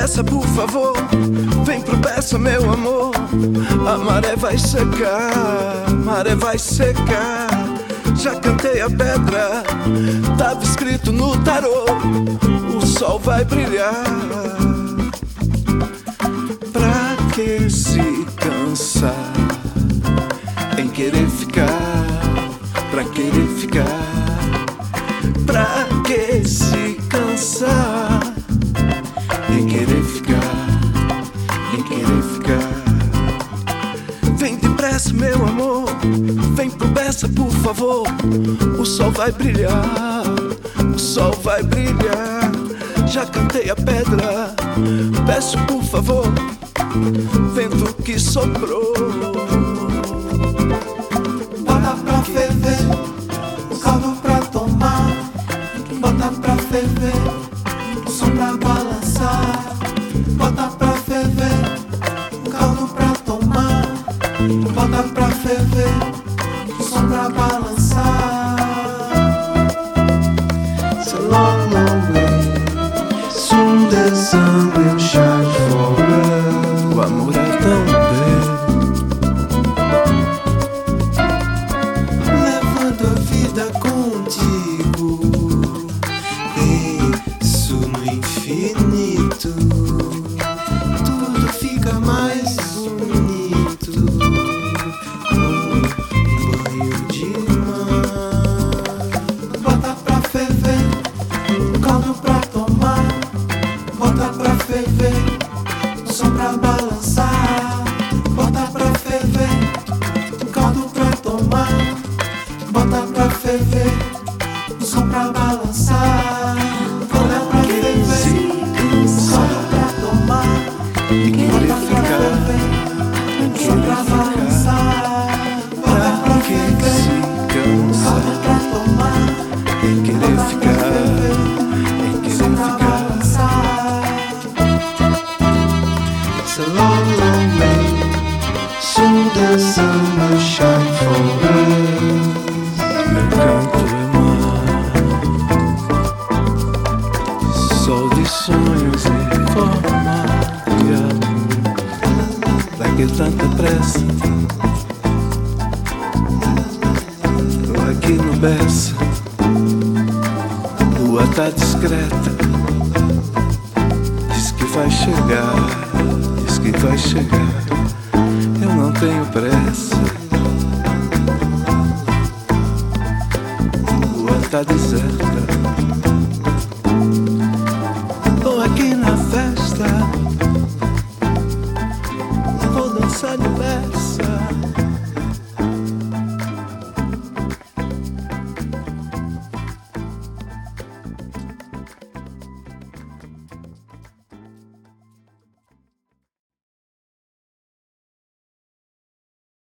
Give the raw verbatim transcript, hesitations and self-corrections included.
Bessa, por favor, vem pro Bessa, meu amor. A maré vai secar, a maré vai secar. Já cantei a pedra, tava escrito no tarô. O sol vai brilhar. Pra que se cansar em querer ficar? Pra querer ficar? Pra que se cansar em querer ficar? Em querer ficar? Vem depressa, meu amor, vem pro Bessa, por favor. O sol vai brilhar, o sol vai brilhar. Já cantei a pedra, peço por favor, vento que soprou. Bota pra ferver, o caldo pra tomar. Bota pra ferver, o som pra balançar. Bota pra ferver, o caldo pra tomar. Bota pra ferver, o som pra balançar. It's a long, long way. Soon the sun will shine for us. O amor é tão bem, Levando a vida contigo, penso no infinito. Tudo fica mais bonito com um banho de mar. Bota pra ferver, o caldo pra tomar. Bota pra ferver, o som pra balançar. Bota pra ferver, o caldo pra tomar. Bota pra ferver, o som pra balançar. Bota pra ferver, o caldo pra tomar. em querer Bota pra ficar, ferver, em o som pra querer ficar. balançar. Bota Pra pra que ferver, se o caldo cansar pra tomar. em querer Bota pra ficar, ferver, em o querer som pra ficar? balançar. It's a long, long way. Soon the sun will shine for us. Meu canto é mar, sol de sonhos e forma de amor. Pra que tanta pressa? Tô aqui no Bessa, lua tá discreta. Diz que vai chegar, diz que vai chegar. Eu não tenho pressa. Lua tá deserta,